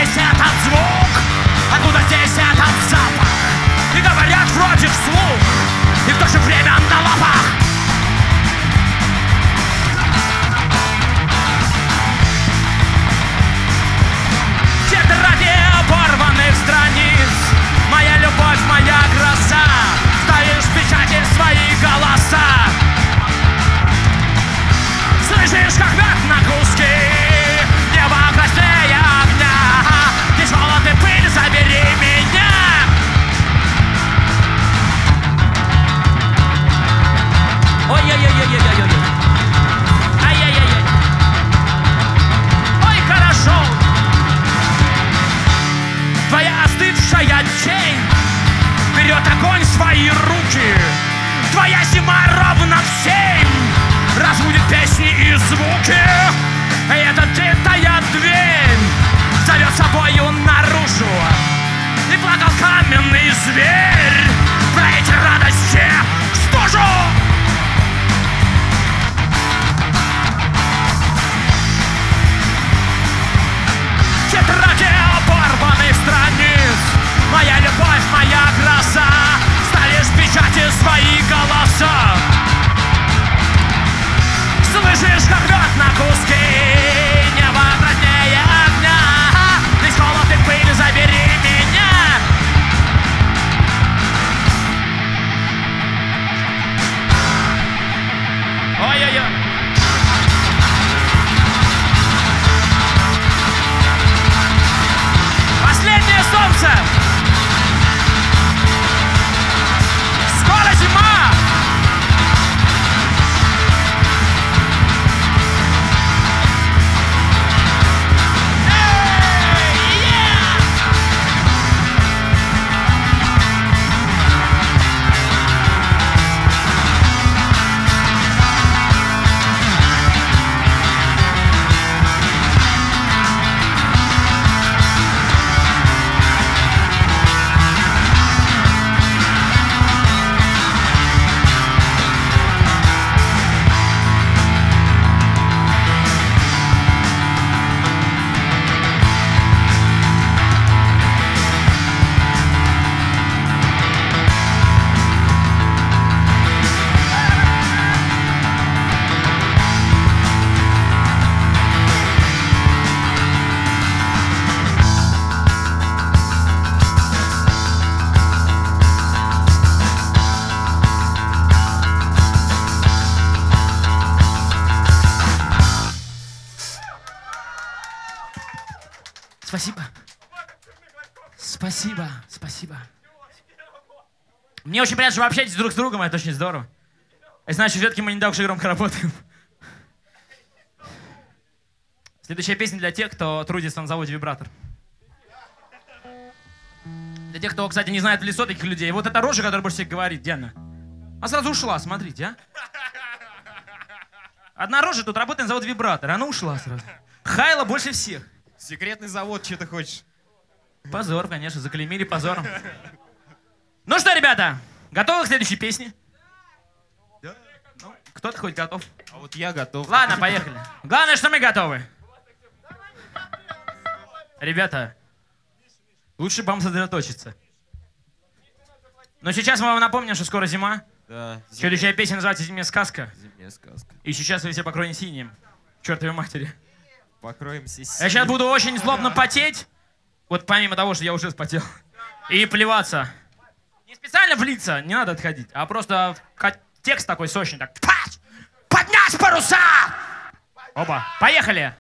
здесь этот звук? Откуда здесь этот запах? И говорят вроде вслух, и в то же время на лапах. Тетради оборванных страниц, моя любовь, моя гроза. Ставишь печати свои голоса. Слышишь, как мят на куски, небо краснее огня. Здесь холод и пыль, забери меня. Ой-ой-ой-ой-ой-ой-ой. Ай-яй-яй-яй. Ой, хорошо. Твоя остывшая тень берет огонь в свои руки. Твоя зима ровно в 7 разбудит песни и звуки. И эта открытая дверь зовет собою наружу. И плакал каменный зверь про эти радости стужу. Тетради оборванных страниц, моя любовь, моя гроза. Ставишь печати свои голоса. Слышишь, как рвет на куски, небо краснее огня. Здесь холод и пыль, забери меня. Ой-ой-ой. Последнее солнце. Скоро зима. Спасибо. Спасибо. Спасибо. Мне очень приятно, что вы общаетесь друг с другом, это очень здорово. Это значит, все-таки мы не так уж и громко работаем. Следующая песня для тех, кто трудится на заводе «Вибратор». Для тех, кто, кстати, не знает в лицо таких людей. Вот эта рожа, которая больше всех говорит, Диана. Она сразу ушла, смотрите, а. Одна рожа тут работает на заводе «Вибратор», она ушла сразу. Хайла больше всех. Секретный завод, что ты хочешь? Позор, конечно, заклеймили позором. Ну что, ребята, готовы к следующей песне? Да. Ну, кто-то хоть готов. А вот я готов. Ладно, поехали. Главное, что мы готовы. Ребята, лучше бы вам сосредоточиться. Но сейчас мы вам напомним, что скоро зима. Да. Следующая песня называется «Зимняя сказка». Зимняя сказка. И сейчас вы все покроете синим. Чертовой матери. Покроемся синим. Я сейчас буду очень злобно потеть. Вот помимо того, что я уже спотел. И плеваться. Не специально влиться, не надо отходить. А просто текст такой сочный. Так. Поднять паруса! Оба. Поехали!